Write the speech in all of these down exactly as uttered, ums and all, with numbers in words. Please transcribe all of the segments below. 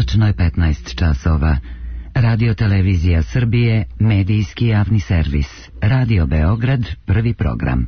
Tačno je petnaest časova. Radio Televizija Srbije, medijski javni servis. Radio Beograd, prvi program.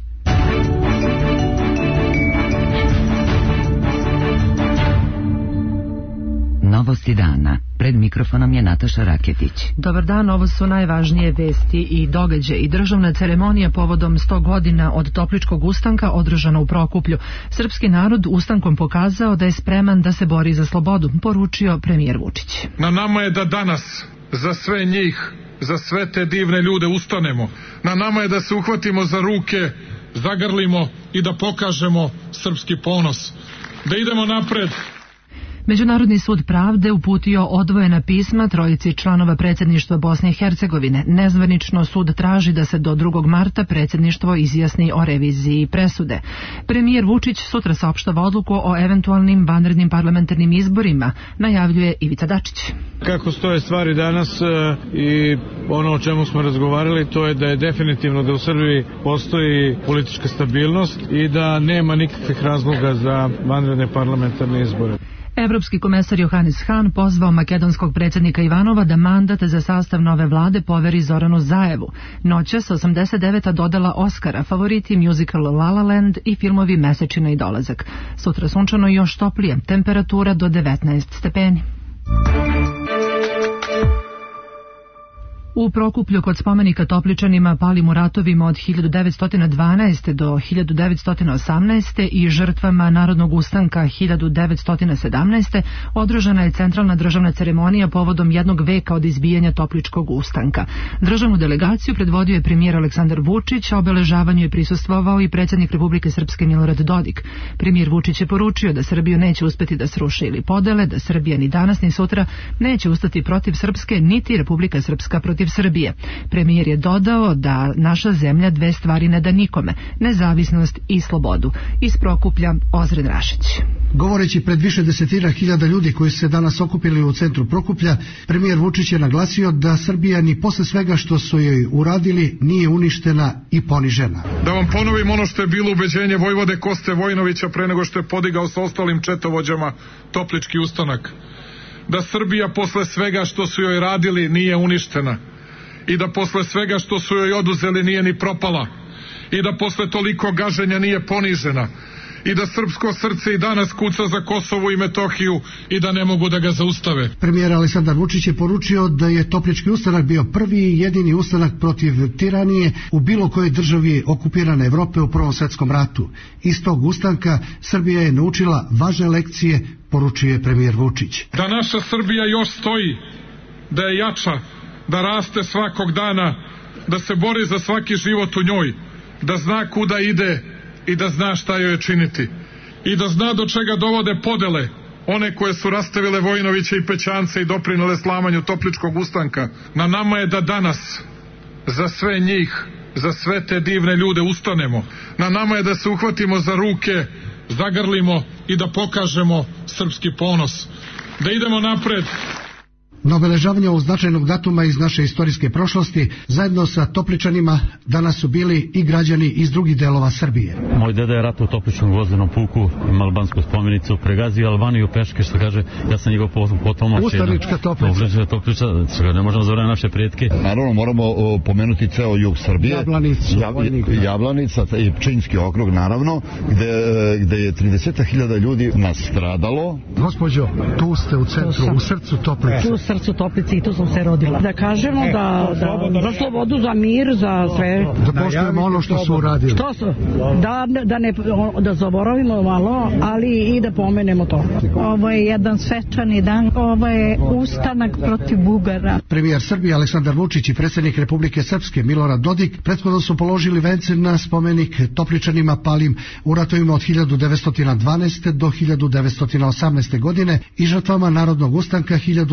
Novosti dana. Pred mikrofonom je Nataša Raketić. Dobar dan, ovo su najvažnije vesti i događaje i državna ceremonija povodom sto godina od Topličkog ustanka održana u Prokuplju. Srpski narod ustankom pokazao da je spreman da se bori za slobodu, poručio premijer Vučić. Na nama je da danas za sve njih, za sve te divne ljude ustanemo. Na nama je da se uhvatimo za ruke, zagrlimo i da pokažemo srpski ponos. Da idemo napred. Međunarodni sud pravde uputio odvojena pisma trojici članova predsjedništva Bosne i Hercegovine. Nezvanično sud traži da se do drugog marta predsjedništvo izjasni o reviziji presude. Premijer Vučić sutra saopštava odluku o eventualnim vanrednim parlamentarnim izborima, najavljuje Ivica Dačić. Kako stoje stvari danas i ono o čemu smo razgovarali, to je da je definitivno da u Srbiji postoji politička stabilnost i da nema nikakvih razloga za vanredne parlamentarne izbore. Evropski komesar Johannes Hahn pozvao makedonskog predsjednika Ivanova da mandat za sastav nove vlade poveri Zoranu Zaevu. Noćas osamdeset deveta dodala Oscara, favoriti musical La La Land i filmovi Mesečina i dolazak. Sutra sunčano i još toplije, temperatura do devetnaest stepeni. U Prokuplju kod spomenika Topličanima palim u ratovima od hiljadu devetsto dvanaeste. do hiljadu devetsto osamnaeste. i žrtvama Narodnog ustanka hiljadu devetsto sedamnaeste. održana je centralna državna ceremonija povodom jednog veka od izbijanja Topličkog ustanka. Državnu delegaciju predvodio je premijer Aleksandar Vučić, a obeležavanju je prisustvovao i predsjednik Republike Srpske Milorad Dodik. Premijer Vučić je poručio da Srbiju neće uspeti da sruše ili podele, da Srbija ni danas ni sutra neće ustati protiv Srpske, niti Republika Srpska protiv Srbije. Premijer je dodao da naša zemlja dve stvari ne da nikome, nezavisnost i slobodu. Iz Prokuplja Ozren Rašić. Govoreći pred više desetina hiljada ljudi koji su se danas okupili u centru Prokuplja, premijer Vučić je naglasio da Srbija ni posle svega što su joj uradili nije uništena i ponižena. Da vam ponovim ono što je bilo ubeđenje vojvode Koste Vojinovića pre nego što je podigao sa ostalim četovođama Toplički ustanak. Da Srbija posle svega što su joj radili nije uništena. I da posle svega što su joj oduzeli nije ni propala. I da posle toliko gaženja nije ponižena. I da srpsko srce i danas kuca za Kosovo i Metohiju i da ne mogu da ga zaustave. Premijer Aleksandar Vučić je poručio da je Toplički ustanak bio prvi i jedini ustanak protiv tiranije u bilo kojoj državi okupirane Evrope u Prvom svetskom ratu. Iz tog ustanka Srbija je naučila važne lekcije, poručuje premijer Vučić. Da naša Srbija još stoji, da je jača, da raste svakog dana, da se bori za svaki život u njoj, da zna kuda ide i da zna šta joj je činiti. I da zna do čega dovode podele, one koje su rastavile Vojinovića i Pećance i doprinele slamanju Topličkog ustanka. Na nama je da danas za sve njih, za sve te divne ljude ustanemo. Na nama je da se uhvatimo za ruke, zagrlimo i da pokažemo srpski ponos. Da idemo napred. Na obeležavanju ovog značajnog datuma iz naše istorijske prošlosti, zajedno sa Topličanima, danas su bili i građani iz drugih delova Srbije. Moj deda je ratao u Topličnom gvozdenom puku, ima albansku spomenicu, pregazio Albaniju peške, što kaže, ja sam njegov potomac. Ustanička Toplica. Ustanička Toplica, ne možemo zavrati naše pretke. Naravno, moramo o, pomenuti ceo jug Srbije. Jablanicu. Jav, Jablanica i Pčinjski okrug, naravno, gde, gde je trideset hiljada ljudi nastradalo. Gospođo, tu ste u centru, u srcu Toplice. srcu Toplice i tu sam se rodila. Da kažemo da, da za slobodu, za mir, za sve. Da poštujemo ono što su uradili. Što su? Da, da ne da zaboravimo malo, ali i da pomenemo to. Ovo je jedan svečani dan. Ovo je ustanak protiv Bugara. Premijer Srbije Aleksandar Vučić i predsjednik Republike Srpske Milorad Dodik prethodno su položili vence na spomenik Topličanima palim u ratovima od hiljadu devetsto dvanaeste. do hiljadu devetsto osamnaeste. godine i žrtvama Narodnog ustanka hiljadu devetsto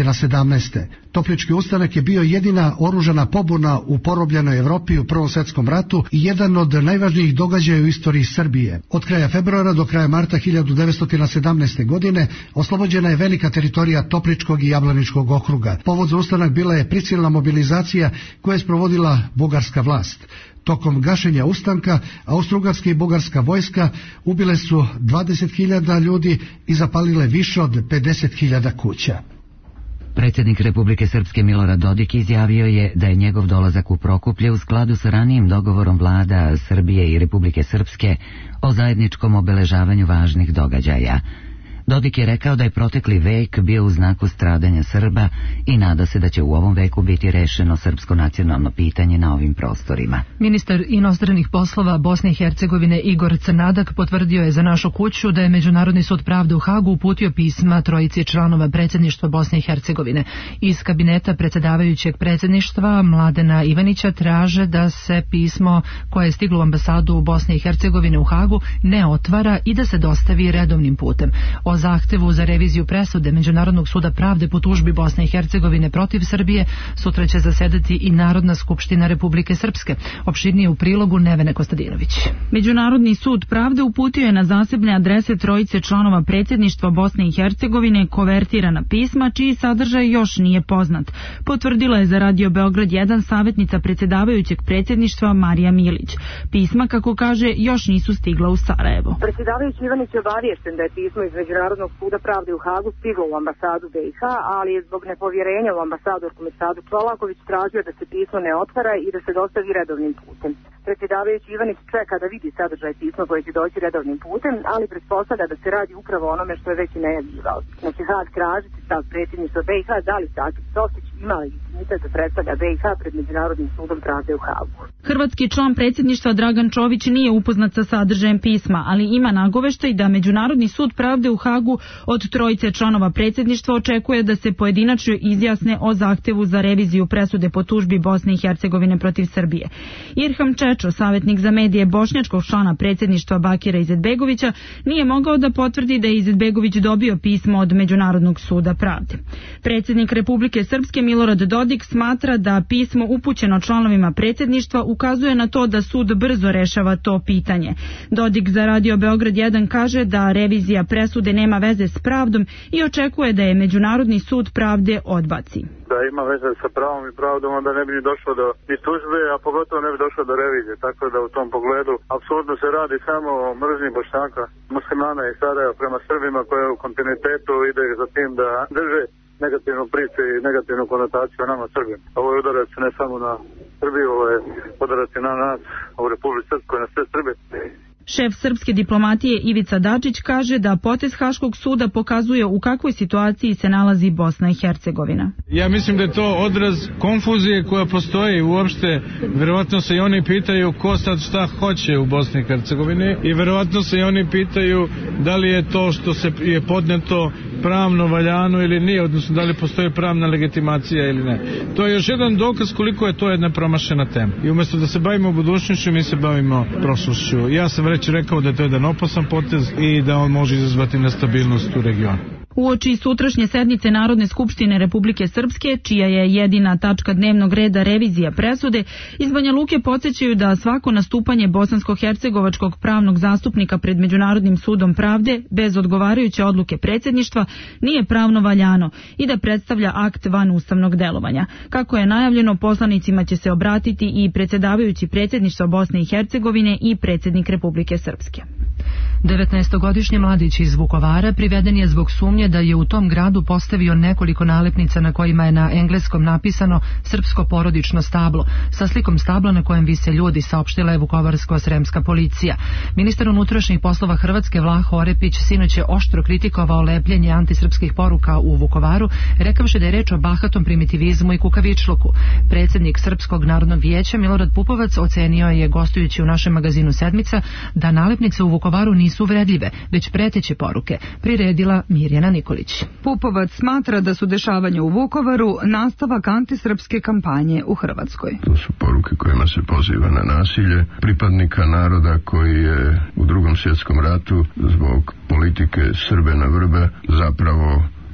sedamnaeste. Toplički ustanak je bio jedina oružana pobuna u porobljenoj Evropi u Prvom svetskom ratu i jedan od najvažnijih događaja u istoriji Srbije. Od kraja februara do kraja marta hiljadu devetsto sedamnaeste. godine oslobođena je velika teritorija Topličkog i Jablaničkog okruga. Povod za ustanak bila je prisilna mobilizacija koja je sprovodila bugarska vlast. Tokom gašenja ustanka, austrougarska i bugarska vojska ubile su dvadeset hiljada ljudi i zapalile više od pedeset hiljada kuća. Predsjednik Republike Srpske Milorad Dodik izjavio je da je njegov dolazak u Prokuplje u skladu sa ranijim dogovorom vlada Srbije i Republike Srpske o zajedničkom obeležavanju važnih događaja. Dodik je rekao da je protekli vek bio u znaku stradanja Srba i nada se da će u ovom veku biti rešeno srpsko nacionalno pitanje na ovim prostorima. Ministar inostranih poslova Bosne i Hercegovine Igor Crnadak potvrdio je za našu kuću da je Međunarodni sud pravde u Hagu uputio pisma trojici članova predsjedništva Bosne i Hercegovine. Iz kabineta predsjedavajućeg predsjedništva Mladena Ivanića traže da se pismo koje je stiglo u ambasadu Bosne i Hercegovine u Hagu ne otvara i da se dostavi redovnim putem. O zahtevu za reviziju presude Međunarodnog suda pravde po tužbi Bosne i Hercegovine protiv Srbije sutra će zasedati i Narodna skupština Republike Srpske. Opširnije u prilogu Nevene Kostadinović. Međunarodni sud pravde uputio je na zasebne adrese trojice članova predsjedništva Bosne i Hercegovine kovertirana pisma čiji sadržaj još nije poznat. Potvrdila je za Radio Beograd jedan savjetnica predsjedavajućeg predsjedništva Marija Milić. Pisma, kako kaže, još nisu stigla u Sarajevo. Predsjedavajući Ivanić je obaviješten da je pismo iz Međunarodnog suda pravde u Hagu stiglo u ambasadu B i H, ali je zbog nepovjerenja u ambasadorku Medsadu Čolaković tražio da se pismo ne otvara i da se dostavi redovnim putem. Predsjedavajući Ivanić čeka da vidi sadržaj pisma koje će doći redovnim putem, ali pretpostavlja da se radi upravo onome što je već i najavljivao. Znači Hag tražiti stav predsjedništva B i H da li Sakip Sostić ima legitimitet da predstavlja B i H pred Međunarodnim sudom pravde u Hagu. Hrvatski član predsjedništva Dragan Čović nije upoznat sa sadržajem pisma, ali ima nagoveštaj da Međunarodni sud pravde u Hagu od trojice članova predsjedništva očekuje da se pojedinačno izjasne o zahtevu za reviziju presude po tužbi Bosne i Hercegovine protiv Srbije. Irham Čečo, savjetnik za medije bošnjačkog člana predsjedništva Bakira Izetbegovića, nije mogao da potvrdi da je Izetbegović dobio pismo od Međunarodnog suda pravde. Predsjednik Republike Srpske Milorad Dodik smatra da pismo upućeno članovima predsjedništva ukazuje na to da sud brzo rešava to pitanje. Dodik za Radio Beograd jedan kaže da revizija presude nema veze s pravdom i očekuje da je Međunarodni sud pravde odbaci. Da ima veze sa pravom i pravdom, onda ne bi ni došlo do ni tužbe, a pogotovo ne bi došlo do revizije. Tako da u tom pogledu apsolutno se radi samo o mržnji Bošnjaka, muslimana i Sarajeva prema Srbima koje u kontinuitetu ide za tim da drže negativnu priču i negativnu konotaciju o nama Srbima. Ovo je udarac ne samo na Srbiju, ovo je udarac na nas, u Republici Srpskoj, na sve Srbe. Šef srpske diplomatije Ivica Dačić kaže da potez Haškog suda pokazuje u kakvoj situaciji se nalazi Bosna i Hercegovina. Ja mislim da je to odraz konfuzije koja postoji uopšte. Verovatno se i oni pitaju ko sad šta hoće u Bosni i Hercegovini i verovatno se i oni pitaju da li je to što se je podneto pravno valjano ili nije, odnosno da li postoji pravna legitimacija ili ne. To je još jedan dokaz koliko je to jedna promašena tema. I umjesto da se bavimo budućnošću, mi se bavimo prošlošću. Ja sam već rekao da je to jedan opasan potez i da on može izazvati nestabilnost u regionu. Uoči sutrašnje sednice Narodne skupštine Republike Srpske, čija je jedina tačka dnevnog reda revizija presude, iz Banja Luke podsjećaju da svako nastupanje bosansko-hercegovačkog pravnog zastupnika pred Međunarodnim sudom pravde bez odgovarajuće odluke predsjedništva nije pravno valjano i da predstavlja akt van ustavnog delovanja. Kako je najavljeno, poslanicima će se obratiti i predsjedavajući predsjedništva Bosne i Hercegovine i predsjednik Republike Srpske. devetnaestogodišnji mladić iz Vukovara priveden je zbog sumnje da je u tom gradu postavio nekoliko nalepnica na kojima je na engleskom napisano srpsko porodično stablo, sa slikom stabla na kojem vise ljudi, saopštila je vukovarsko-sremska policija. Ministar unutrašnjih poslova Hrvatske Vlaho Orepić sinoć je oštro kritikovao lepljenje antisrpskih poruka u Vukovaru, rekavši da je reč o bahatom primitivizmu i kukavičluku. Predsjednik Srpskog narodnog vijeća Milorad Pupovac ocenio je, gostujući u našem magazinu Sedmica, da nalepnice u Vukovaru nisu uvredljive, već preteće poruke, priredila Mirjana Nikolić. Pupovac smatra da su dešavanja u Vukovaru nastavak antisrpske kampanje u Hrvatskoj. To su poruke kojima se poziva na nasilje pripadnika naroda koji je u Drugom svjetskom ratu zbog politike Srbe na vrbe zapravo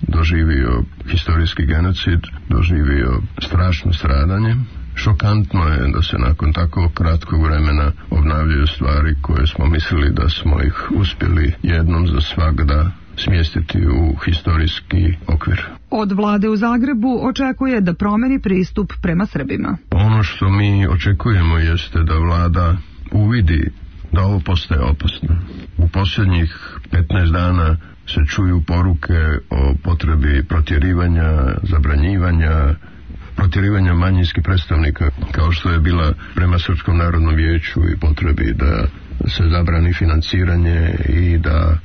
doživio historijski genocid, doživio strašno stradanje. Šokantno je da se nakon tako kratkog vremena obnavljaju stvari koje smo mislili da smo ih uspjeli jednom za svagda smjestiti u historijski okvir. Od vlade u Zagrebu očekuje da promeni pristup prema Srbima. Ono što mi očekujemo jeste da vlada uvidi da ovo postaje opasno. U posljednjih petnaest dana se čuju poruke o potrebi protjerivanja, zabranjivanja, protjerivanja manjinskih predstavnika, kao što je bila prema Srpskom narodnom vijeću i potrebi da se zabrani financiranje i da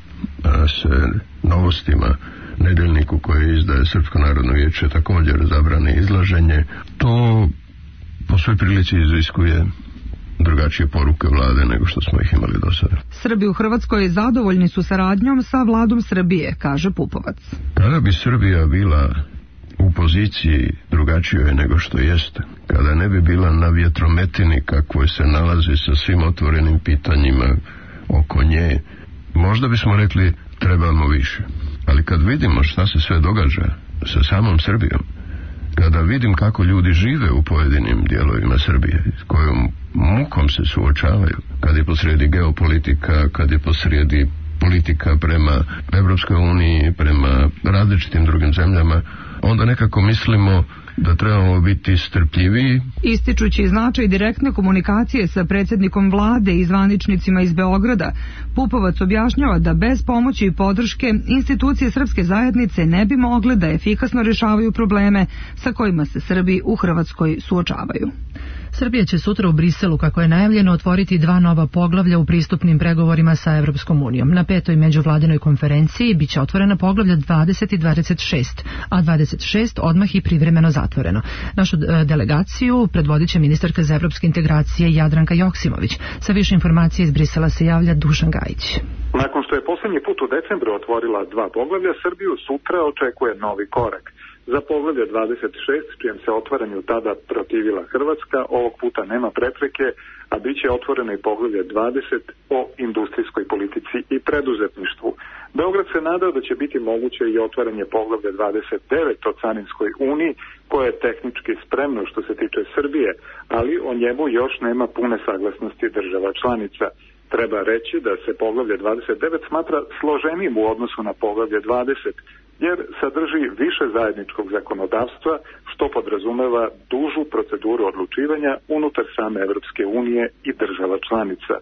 se Novostima, nedeljniku koje izdaje Srpsko narodno vijeće, također zabrani izlaženje. To po svoj prilici iziskuje drugačije poruke vlade nego što smo ih imali do sada. Srbi u Hrvatskoj zadovoljni su saradnjom sa vladom Srbije, kaže Pupovac. Kada bi Srbija bila u poziciji drugačijoj nego što jeste, kada ne bi bila na vjetrometini kakvoj se nalazi sa svim otvorenim pitanjima oko nje, možda bismo rekli trebamo više. Ali kad vidimo šta se sve događa sa samom Srbijom, kada vidim kako ljudi žive u pojedinim dijelovima Srbije, s kojom mukom se suočavaju, kad je posrijedi geopolitika, kad je posrijedi politika prema Evropskoj uniji, prema različitim drugim zemljama, onda nekako mislimo da trebamo biti strpljiviji. Ističući značaj direktne komunikacije sa predsjednikom vlade i zvaničnicima iz Beograda, Pupovac objašnjava da bez pomoći i podrške institucije srpske zajednice ne bi mogle da efikasno rješavaju probleme sa kojima se Srbi u Hrvatskoj suočavaju. Srbija će sutra u Briselu, kako je najavljeno, otvoriti dva nova poglavlja u pristupnim pregovorima sa Evropskom unijom. Na petoj međuvladinoj konferenciji biće otvorena poglavlja dvadeset i dvadeset šest, a dvadeset šest odmah i privremeno zatvoreno. Našu delegaciju predvodit će ministarka za evropske integracije Jadranka Joksimović. Sa više informacije iz Brisela se javlja Dušan Gajić. Nakon što je posljednji put u decembru otvorila dva poglavlja, Srbiju sutra očekuje novi korak. Za poglavlje dvadeset šest, čijem se otvaranju tada protivila Hrvatska, ovog puta nema prepreke, a bit će otvoreno i poglavlje dvadeset o industrijskoj politici i preduzetništvu. Beograd se nadao da će biti moguće i otvaranje poglavlja dvadeset devet o carinskoj uniji, koje je tehnički spremno što se tiče Srbije, ali o njemu još nema pune saglasnosti država članica. Treba reći da se poglavlje dvadeset devet smatra složenijim u odnosu na poglavlje dvadeset, jer sadrži više zajedničkog zakonodavstva, što podrazumeva dužu proceduru odlučivanja unutar same Evropske unije i država članica.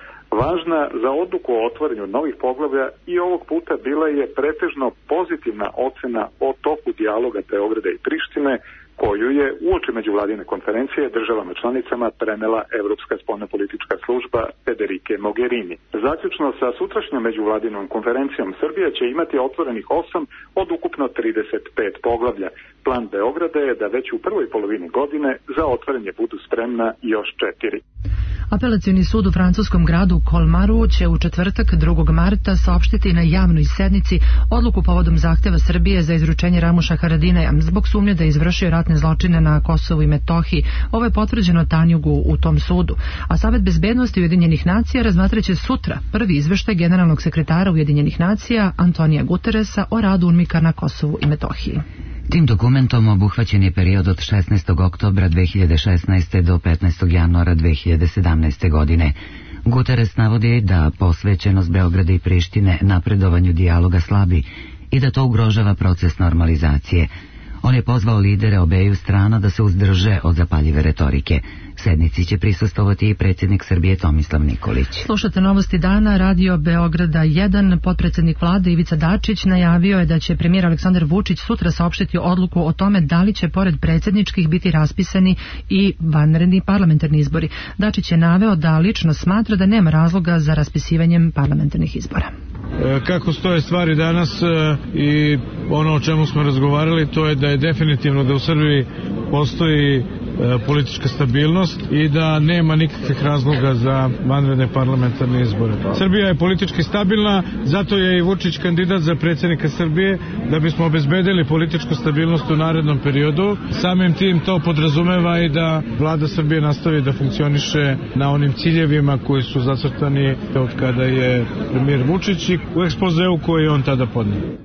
Važna za odluku o otvaranju novih poglavlja i ovog puta bila je pretežno pozitivna ocena o toku dijaloga Beograda i Prištine, koju je uoči međuvladine konferencije državama članicama prenela Evropska spoljnopolitička služba Federike Mogherini. Zaključno sa sutrašnjom međuvladinom konferencijom, Srbija će imati otvorenih osam od ukupno trideset pet poglavlja. Plan Beograda je da već u prvoj polovini godine za otvaranje budu spremna još četiri. Apelacioni sud u francuskom gradu Kolmaru će u četvrtak drugog marta saopštiti na javnoj sednici odluku povodom zahteva Srbije za izručenje Ramuša Haradinaja zbog sumnje da je izvršio ratne zločine na Kosovu i Metohiji. Ovo je potvrđeno Tanjugu u tom sudu. A Savet bezbednosti Ujedinjenih nacija razmatraće sutra prvi izveštaj generalnog sekretara Ujedinjenih nacija Antonija Guteresa o radu UNMIK-a na Kosovu i Metohiji. Tim dokumentom obuhvaćen je period od šesnaestog oktobra dve hiljade šesnaeste. do petnaestog januara dve hiljade sedamnaeste. godine. Guterres navodi da posvećenost Beograda i Prištine napredovanju dijaloga slabi i da to ugrožava proces normalizacije. On je pozvao lidere obeju strana da se uzdrže od zapaljive retorike. Sednici će prisustvovati i predsjednik Srbije Tomislav Nikolić. Slušate novosti dana, radio Beograda jedan. Potpredsjednik vlade Ivica Dačić najavio je da će premijer Aleksandar Vučić sutra saopštiti odluku o tome da li će pored predsjedničkih biti raspisani i vanredni parlamentarni izbori. Dačić je naveo da lično smatra da nema razloga za raspisivanjem parlamentarnih izbora. Kako stoje stvari danas i ono o čemu smo razgovarali, to je da je definitivno da u Srbiji postoji politička stabilnost i da nema nikakvih razloga za vanredne parlamentarne izbore. Srbija je politički stabilna, zato je i Vučić kandidat za predsjednika Srbije, da bismo obezbedili političku stabilnost u narednom periodu. Samim tim to podrazumeva i da vlada Srbije nastavi da funkcioniše na onim ciljevima koji su zacrtani od kada je premijer Vučić i u ekspozeu koji je on tada podneo.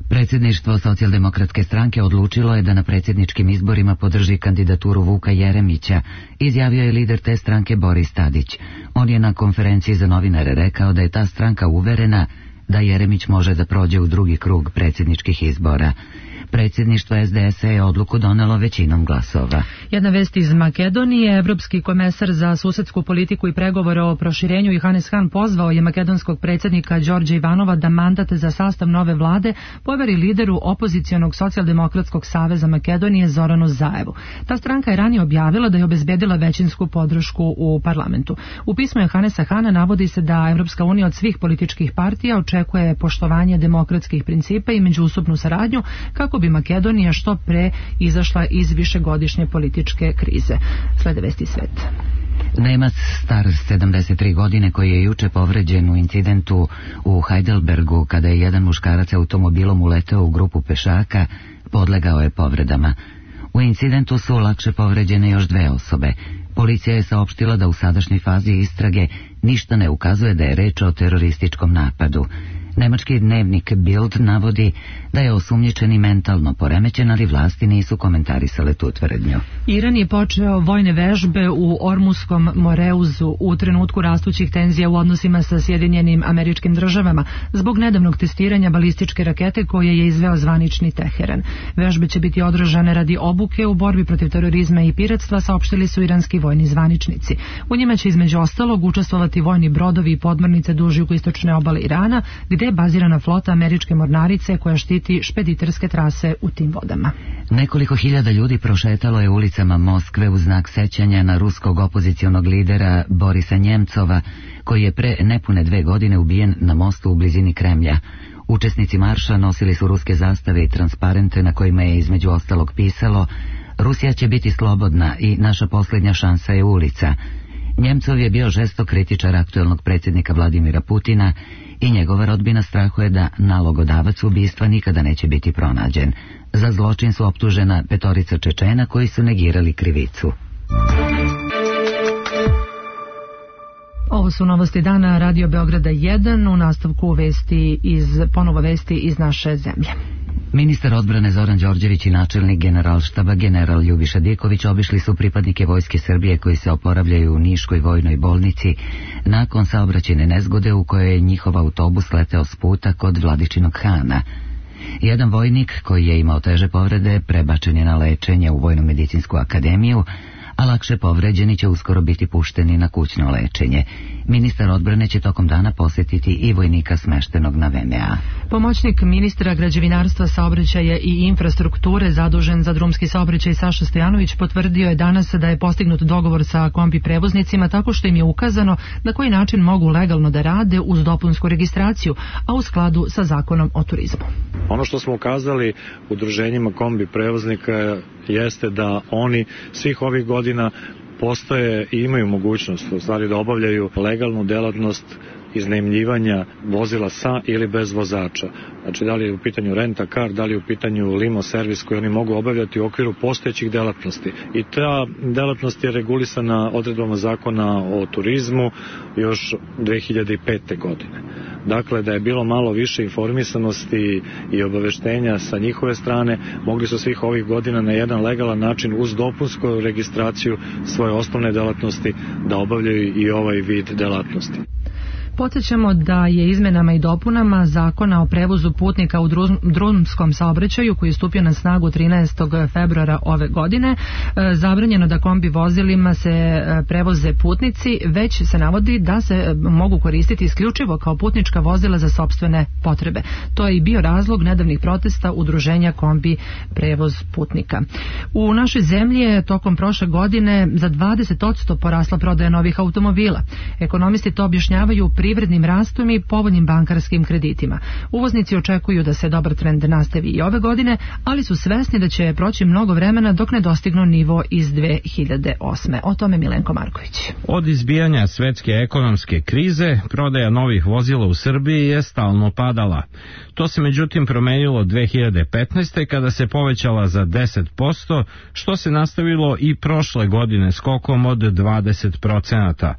Predsjedništvo Socijaldemokratske stranke odlučilo je da na predsjedničkim izborima podrži kandidaturu Vuka Jeremića, izjavio je lider te stranke Boris Tadić. On je na konferenciji za novinare rekao da je ta stranka uverena da Jeremić može da prođe u drugi krug predsjedničkih izbora. Predsjedništvo es de es a je odluku donelo većinom glasova. Jedna vest iz Makedonije. Evropski komesar za susedsku politiku i pregovore o proširenju Johannes Hahn pozvao je makedonskog predsjednika Đorđa Ivanova da mandat za sastav nove vlade poveri lideru opozicionog socijaldemokratskog saveza Makedonije Zoranu Zaevu. Ta stranka je ranije objavila da je obezbedila većinsku podršku u parlamentu. U pismu Johannesa Hahna navodi se da Evropska unija od svih političkih partija očekuje poštovanje demokratskih principa i međusobnu saradnju kako bi Makedonija što pre izašla iz višegodišnje političke krize. Slede vesti svet. Nemac star sedamdeset tri godine koji je juče povređen u incidentu u Heidelbergu kada je jedan muškarac automobilom uleteo u grupu pešaka, podlegao je povredama. U incidentu su lakše povređene još dve osobe. Policija je saopštila da u sadašnjoj fazi istrage ništa ne ukazuje da je reč o terorističkom napadu. Nemački dnevnik Bild navodi da je osumnjičeni mentalno poremećen, ali vlasti nisu komentarisale tu tvrdnju. Iran je počeo vojne vežbe u Ormuskom Moreuzu u trenutku rastućih tenzija u odnosima sa Sjedinjenim Američkim Državama zbog nedavnog testiranja balističke rakete koje je izveo zvanični Teheran. Vežbe će biti održane radi obuke u borbi protiv terorizma i piratstva, saopštili su iranski vojni zvaničnici. U njima će između ostalog učestvovati vojni brodovi i podmornice duž jugoistočne obale Irana, gde je bazirana flota američke mornarice koja štiti špediterske trase u tim vodama. Nekoliko hiljada ljudi prošetalo je ulicama Moskve u znak sećanja na ruskog opozicionog lidera Borisa Njemcova, koji je pre nepune dve godine ubijen na mostu u blizini Kremlja. Učesnici marša nosili su ruske zastave i transparente na kojima je između ostalog pisalo: Rusija će biti slobodna i naša posljednja šansa je ulica. Njemcov je bio žestok kritičar aktuelnog predsjednika Vladimira Putina i njegova rodbina strahuje da nalogodavac ubistva nikada neće biti pronađen. Za zločin su optužena petorica Čečena koji su negirali krivicu. Ovo su novosti dana Radio Beograda jedan, u nastavku vesti iz, ponovo vesti iz naše zemlje. Ministar odbrane Zoran Đorđević i načelnik generalštaba general Ljubiša Diković obišli su pripadnike Vojske Srbije koji se oporavljaju u Niškoj vojnoj bolnici nakon saobraćajne nezgode u kojoj je njihov autobus leteo s puta kod Vladičinog Hana. Jedan vojnik koji je imao teže povrede prebačen je na lečenje u Vojno-medicinsku akademiju, a lakše povređeni će uskoro biti pušteni na kućno lečenje. Ministar odbrane će tokom dana posjetiti i vojnika smeštenog na ve em a. Pomoćnik ministra građevinarstva, saobraćaja i infrastrukture zadužen za drumski saobraćaj Saša Stojanović potvrdio je danas da je postignut dogovor sa kombi prevoznicima tako što im je ukazano na koji način mogu legalno da rade uz dopunsku registraciju, a u skladu sa zakonom o turizmu. Ono što smo ukazali udruženjima kombi prevoznika jeste da oni svih ovih godina postoje i imaju mogućnost u stvari da obavljaju legalnu delatnost iznajmljivanja vozila sa ili bez vozača. Znači da li je u pitanju renta kar, da li je u pitanju limo servis koji oni mogu obavljati u okviru postojećih delatnosti. I ta delatnost je regulisana odredbama zakona o turizmu još dve hiljade pete. godine. Dakle, da je bilo malo više informisanosti i obaveštenja sa njihove strane, mogli su svih ovih godina na jedan legalan način uz dopunsku registraciju svoje osnovne delatnosti da obavljaju i ovaj vid delatnosti. Podsjećamo da je izmenama i dopunama Zakona o prevozu putnika u drumskom saobraćaju, koji je stupio na snagu trinaestog februara ove godine, zabranjeno da kombi vozilima se prevoze putnici, već se navodi da se mogu koristiti isključivo kao putnička vozila za sopstvene potrebe. To je i bio razlog nedavnih protesta udruženja kombi prevoz putnika. U našoj zemlji je tokom prošle godine za dvadeset posto porasla prodaja novih automobila. Ekonomisti to objašnjavaju privrednim rastom i povoljnim bankarskim kreditima. Uvoznici očekuju da se dobar trend nastavi i ove godine, ali su svesni da će proći mnogo vremena dok ne dostignu nivo iz dve hiljade osme. O tome Milenko Marković. Od izbijanja svetske ekonomske krize, prodaja novih vozila u Srbiji je stalno padala. To se međutim promenilo dve hiljade petnaeste. kada se povećala za deset posto, što se nastavilo i prošle godine skokom od dvadeset procenata.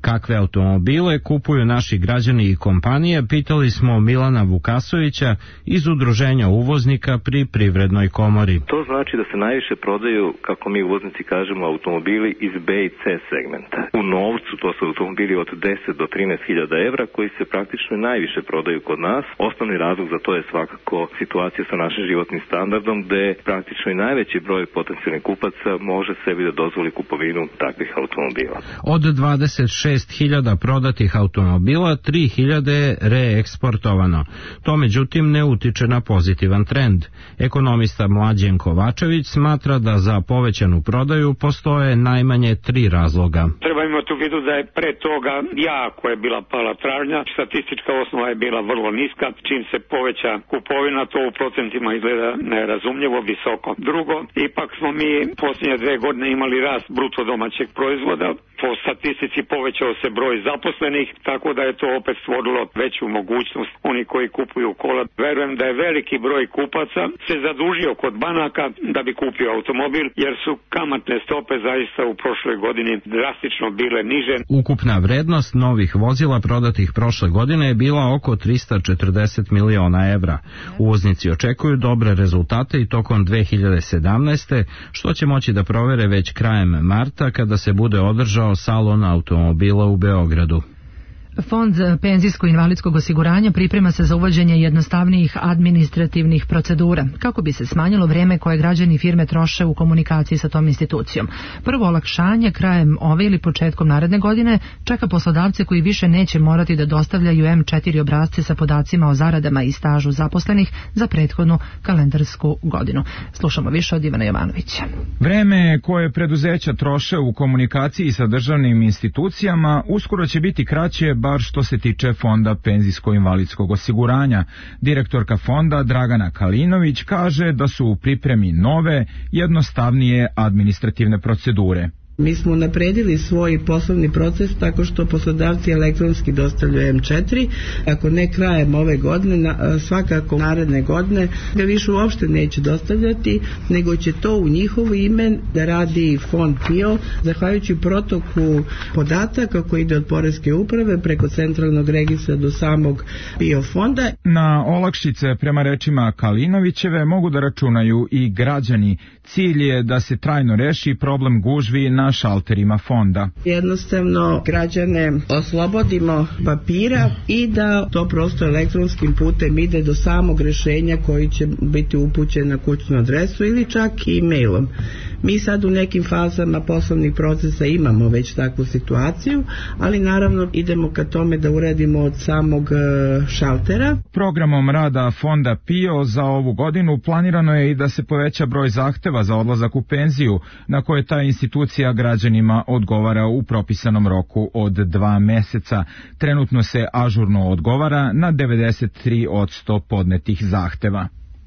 Kakve automobile kupuju naši građani i kompanije, pitali smo Milana Vukasovića iz Udruženja uvoznika pri Privrednoj komori. To znači da se najviše prodaju, kako mi uvoznici kažemo, automobili iz B i C segmenta. U novcu to su automobili od deset do trinaest hiljada evra koji se praktično najviše prodaju kod nas. Osnovni razlog za to je svakako situacija sa našim životnim standardom, gde praktično i najveći broj potencijalnih kupaca može sebi da dozvoli kupovinu takvih automobila. Od dvadeset šest hiljada prodatih automobila, tri hiljade je reeksportovano. To međutim ne utiče na pozitivan trend. Ekonomista Mlađen Kovačević smatra da za povećanu prodaju postoje najmanje tri razloga. Treba imati u vidu da je pre toga jako je bila pala tražnja, statistička osnova je bila vrlo niska, čim se poveća kupovina, to u procentima izgleda nerazumljivo visoko. Drugo, ipak smo mi posljednje dve godine imali rast bruto domaćeg proizvoda, po statistici povećao se broj zaposlenih, tako da je to opet stvorilo veću mogućnost oni koji kupuju kola. Verujem da je veliki broj kupaca se zadužio kod banaka da bi kupio automobil, jer su kamatne stope zaista u prošloj godini drastično bile niže. Ukupna vrednost novih vozila prodatih prošle godine je bila oko trista četrdeset miliona evra. Uvoznici očekuju dobre rezultate i tokom dve hiljade sedamnaeste. što će moći da provere već krajem marta kada se bude održao salon automobila u Beogradu. Fond za penzijsko invalidskog osiguranja priprema se za uvođenje jednostavnijih administrativnih procedura, kako bi se smanjilo vreme koje građani i firme troše u komunikaciji sa tom institucijom. Prvo olakšanje krajem ove ili početkom naredne godine čeka poslodavce koji više neće morati da dostavljaju em četiri obrasce sa podacima o zaradama i stažu zaposlenih za prethodnu kalendarsku godinu. Slušamo više od Ivana Jovanovića. Vreme koje preduzeća troše u komunikaciji sa državnim institucijama uskoro će biti kraće, bar što se tiče Fonda penzijsko-invalidskog osiguranja. Direktorka fonda Dragana Kalinović kaže da su u pripremi nove, jednostavnije administrativne procedure. Mi smo napredili svoj poslovni proces tako što poslodavci elektronski dostavljaju em četiri, ako ne krajem ove godine, svakako naredne godine ga više uopšte neće dostavljati, nego će to u njihovo ime da radi Fond P I O, zahvaljujući protoku podataka koji ide od Poreske uprave preko centralnog registra do samog P I O fonda. Na olakšice, prema rečima Kalinovićeve, mogu da računaju i građani. Cilj je da se trajno reši problem gužvi na šalterima fonda. Jednostavno građane oslobodimo papira i da to prosto elektronskim putem ide do samog rešenja koji će biti upućen na kućnu adresu ili čak i mailom. Mi sad u nekim fazama poslovnih procesa imamo već takvu situaciju, ali naravno idemo ka tome da uradimo od samog šaltera. Programom rada fonda P I O za ovu godinu planirano je i da se poveća broj zahteva za odlazak u penziju, na koje ta institucija građanima odgovara u propisanom roku od dva meseca. Trenutno se ažurno odgovara na devedeset tri posto podnetih zahteva.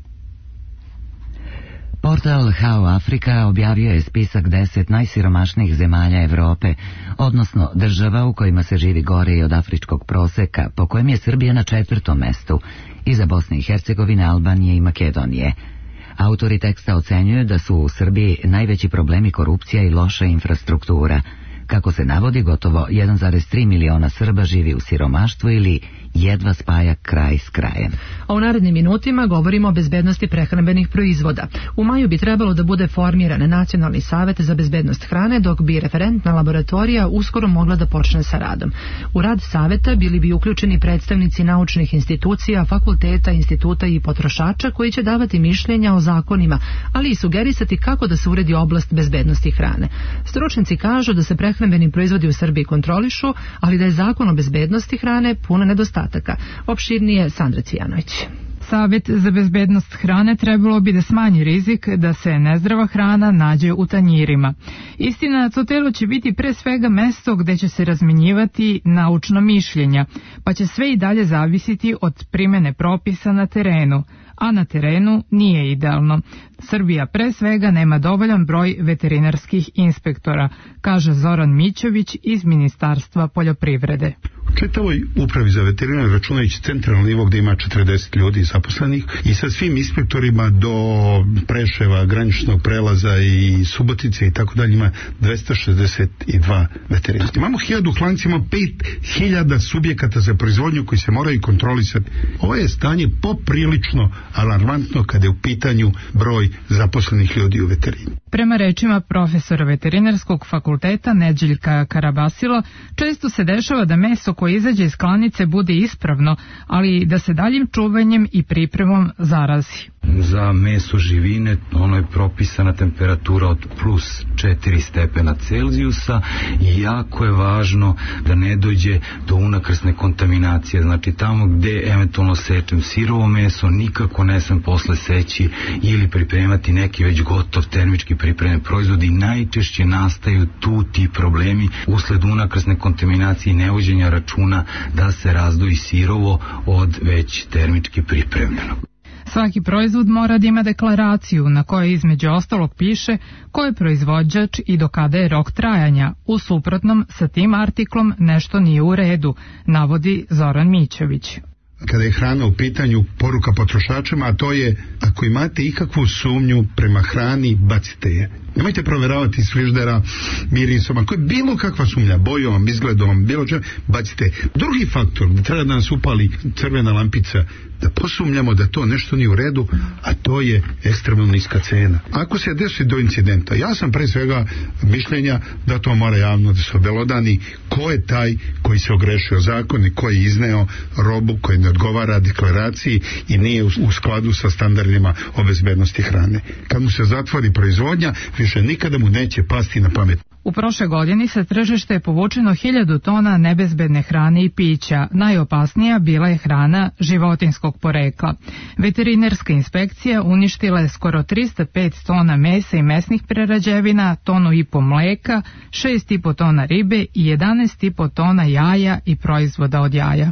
Portal How Afrika objavio je spisak deset najsiromašnijih zemalja Evrope, odnosno država u kojima se živi gore i od afričkog proseka, po kojem je Srbija na četvrtom mestu, iza Bosne i Hercegovine, Albanije i Makedonije. Autori teksta ocenjuju da su u Srbiji najveći problemi korupcija i loša infrastruktura. Kako se navodi, gotovo jedan zarez tri miliona Srba živi u siromaštvu ili jedva spaja kraj s krajem. A u narednim minutima govorimo o bezbednosti prehrambenih proizvoda. U maju bi trebalo da bude formiran Nacionalni savet za bezbednost hrane, dok bi referentna laboratorija uskoro mogla da počne sa radom. U rad saveta bili bi uključeni predstavnici naučnih institucija, fakulteta, instituta i potrošača koji će davati mišljenja o zakonima, ali i sugerisati kako da se uredi oblast bezbednosti hrane. Stručnjaci kažu da se prehrambeni proizvodi u Srbiji kontrolišu, ali da je zakon o bezbednosti hrane puno nedostataka. Opširnije Sandra Cijanović. Savet za bezbednost hrane trebalo bi da smanji rizik da se nezdrava hrana nađe u tanjirima. Istina, to telo će biti pre svega mesto gde će se razmenjivati naučna mišljenja, pa će sve i dalje zavisiti od primene propisa na terenu, a na terenu nije idealno. Srbija pre svega nema dovoljan broj veterinarskih inspektora, kaže Zoran Mićević iz Ministarstva poljoprivrede. U čitavoj upravi za veterinu, računajući centralni nivo gde ima četrdeset ljudi zaposlenih i sa svim inspektorima do Preševa, graničnog prelaza i Subotice i tako dalje ima dvesta šezdeset dva veterinara. Imamo hiljadu klanici, imamo pet hiljada subjekata za proizvodnju koji se moraju kontrolisati. Ovo je stanje poprilično alarmantno kada je u pitanju broj zaposlenih ljudi u veterini. Prema rečima profesora veterinarskog fakulteta Neđeljka Karabasila, često se dešava da meso koje izađe iz klanice bude ispravno, ali da se daljim čuvanjem i pripremom zarazi. Za meso živine ono je propisana temperatura od plus četiri stepena Celzijusa i jako je važno da ne dođe do unakrsne kontaminacije. Znači tamo gde eventualno sečem sirovo meso, nikako ne sam posle seći ili pripremati neki već gotov termički pripremljen proizvod i najčešće nastaju tu ti problemi usled unakrsne kontaminacije i nevođenja računa da se razdvoji sirovo od već termički pripremljenog. Svaki proizvod mora da ima deklaraciju na kojoj između ostalog piše ko je proizvođač i do kada je rok trajanja. U suprotnom, sa tim artiklom nešto nije u redu, navodi Zoran Mićević. Kada je hrana u pitanju, poruka potrošačima, a to je, ako imate ikakvu sumnju prema hrani, bacite je. Nemojte proveravati iz friždera mirisom, ako je bilo kakva sumnja, bojom, izgledom, bilo čem, bacite. Drugi faktor, da treba da nas upali crvena lampica, da posumnjamo da to nešto nije u redu, a to je ekstremno niska cena. Ako se desi do incidenta, ja sam pre svega mišljenja da to mora javno da se obelodani ko je taj koji se ogrešio zakon i koji je izneo robu koji ne odgovara deklaraciji i nije u skladu sa standardima o bezbednosti hrane. Kad mu se zatvori proizvodnja, više nikada mu neće pasti na pamet. U prošle godini sa tržište je povučeno hiljadu tona nebezbedne hrane i pića. Najopasnija bila je hrana životinskog porekla. Veterinarska inspekcija uništila je skoro trista pet tona mesa i mesnih prerađevina, tonu i po mleka, šest i po tona ribe i jedanaest i po tona jaja i proizvoda od jaja.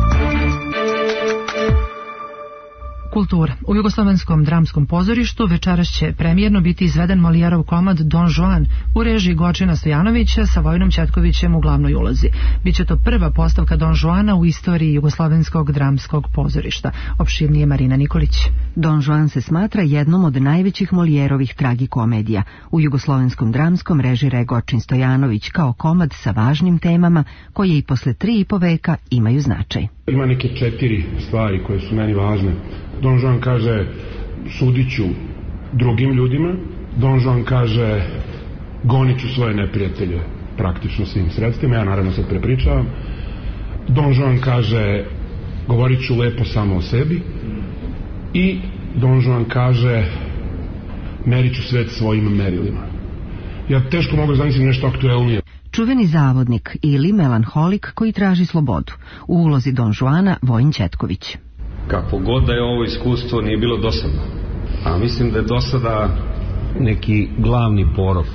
Kultura. U Jugoslovenskom dramskom pozorištu večeras će premijerno biti izveden Molijerov komad Don Juan u režiji Gočina Stojanovića sa Vojnom Ćetkovićem u glavnoj ulozi. Biće to prva postavka Don Juana u istoriji Jugoslovenskog dramskog pozorišta. Opširnije Marina Nikolić. Don Juan se smatra jednom od najvećih Molijerovih tragikomedija. U Jugoslovenskom dramskom režira Gočin Stojanović kao komad sa važnim temama koje i posle tri i po veka imaju značaj. Ima neke četiri stvari koje su meni važne. Don Juan kaže sudiću drugim ljudima. Don Juan kaže gonit ću svoje neprijatelje praktično svim sredstvima. Ja naravno sad prepričavam. Don Juan kaže govorit ću lepo samo o sebi. I Don Juan kaže merit ću svet svojim merilima. Ja teško mogu zamisliti nešto aktuelnije. Čuveni zavodnik ili melanholik koji traži slobodu. U ulozi Don Juana Vojin Ćetković. Kako god da je ovo iskustvo, nije bilo dosadno. A mislim da je dosada neki glavni porok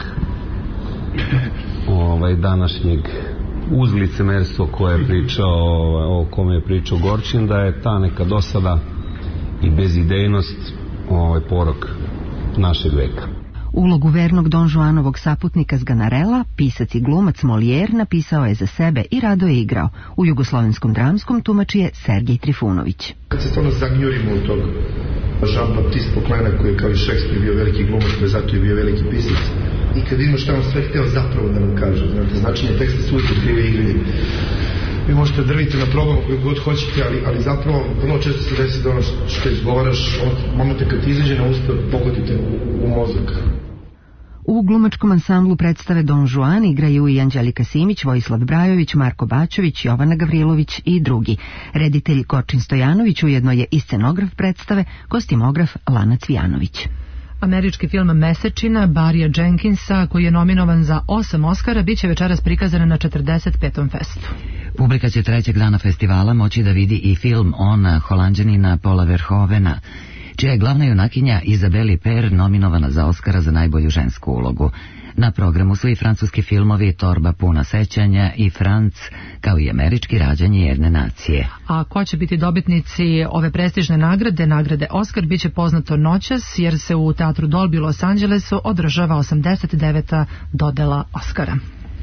ovaj današnjeg uz licemerstvo koje je pričao, o kome je pričao Gorčin, da je ta neka dosada i bezidejnost ovaj porok našeg veka. Ulogu vernog Don Juanovog saputnika Zganarela, pisac i glumac Molijer, napisao je za sebe i rado je igrao. U jugoslovenskom dramskom tumači je Sergej Trifunović. Kad se to zagnjurimo u tog Jean-Baptiste Poklena koji je kao i Šekspir bio veliki glumac, koji zato je bio veliki pisac, i kad vidimo šta on sve hteo zapravo da nam kaže, znate, značenje teksta su uvijek krive igre. Vi možete drviti na programu koju god hoćete, ali, ali zapravo vrlo često se desi da ono što izgovaraš, od momenta kad ti izađe na usta, pogodite u, u mozak. U glumačkom ansamblu predstave Don Juan igraju i Anđelika Simić, Vojislav Brajović, Marko Bačović, Jovana Gavrilović i drugi. Reditelj Gočin Stojanović ujedno je i scenograf predstave, kostimograf Lana Cvijanović. Američki film Mesečina Barrya Jenkinsa, koji je nominovan za osam Oskara, bit će večeras prikazan na četrdeset petom festu. Publika će trećeg dana festivala moći da vidi i film Ona Holanđanina Paula Verhovena, čija je glavna junakinja Izabeli Per nominovana za Oskara za najbolju žensku ulogu. Na programu su i francuski filmovi Torba puna sećanja i Franc, kao i američki Rađanje jedne nacije. A ko će biti dobitnici ove prestižne nagrade, nagrade Oskar, bit će poznato noćas, jer se u Teatru Dolby u Los Angelesu održava osamdeset deveta dodela Oskara.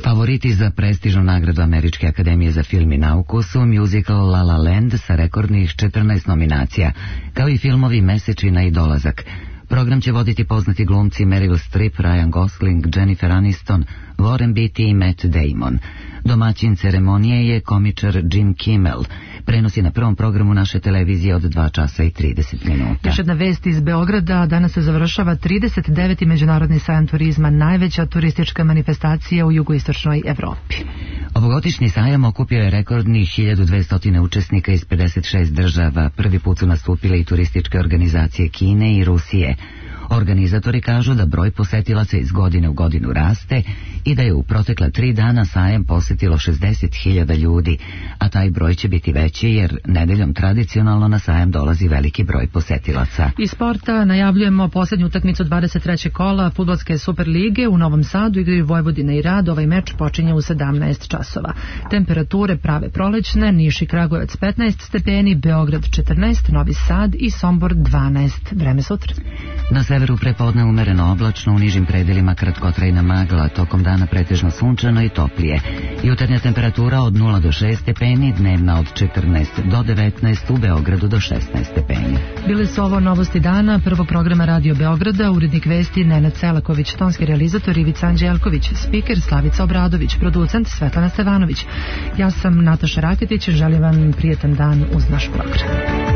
Favoriti za prestižnu nagradu Američke akademije za film i nauku su musical La La Land sa rekordnih četrnaest nominacija, kao i filmovi Mesečina i Dolazak. Program će voditi poznati glumci Meryl Streep, Ryan Gosling, Jennifer Aniston, Warren Beatty i Matt Damon. Domaćin ceremonije je komičar Jim Kimmel. Prenosi na prvom programu naše televizije od dva časa i trideset minuta. Još jedna vest iz Beograda. Danas se završava trideset deveti Međunarodni sajam turizma, najveća turistička manifestacija u jugoistočnoj Evropi. Ovogodišnji sajam okupio je rekordnih hiljadu dvesta učesnika iz pedeset šest država. Prvi put su nastupile i turističke organizacije Kine i Rusije. Organizatori kažu da broj posetilaca iz godine u godinu raste i da je u protekla tri dana sajam posetilo šezdeset hiljada ljudi, a taj broj će biti veći jer nedeljom tradicionalno na sajam dolazi veliki broj posetilaca. Iz sporta najavljujemo posljednju utakmicu dvadeset trećeg kola fudbalske Super lige. U Novom Sadu igraju Vojvodina i Rad. Ovaj meč počinje u sedamnaest časova. Temperature prave prolećne, Niš i Kragujevac petnaest stepeni, Beograd četrnaest, Novi Sad i Sombor dvanaest. Vreme sutra. Na severu prepodne umereno oblačno, u nižim predelima kratkotrajna magla, tokom dana pretežno sunčano i toplije. Jutarnja temperatura od nula do šest stepeni, dnevna od četrnaest do devetnaest, u Beogradu do šesnaest stepeni. Bili su ovo novosti dana prvog programa Radio Beograda, urednik vesti Nenad Selaković, tonski realizator Ivica Anđelković, spiker Slavica Obradović, producent Svetlana Stevanović. Ja sam Nataša Raketić, želim vam prijetan dan uz naš program.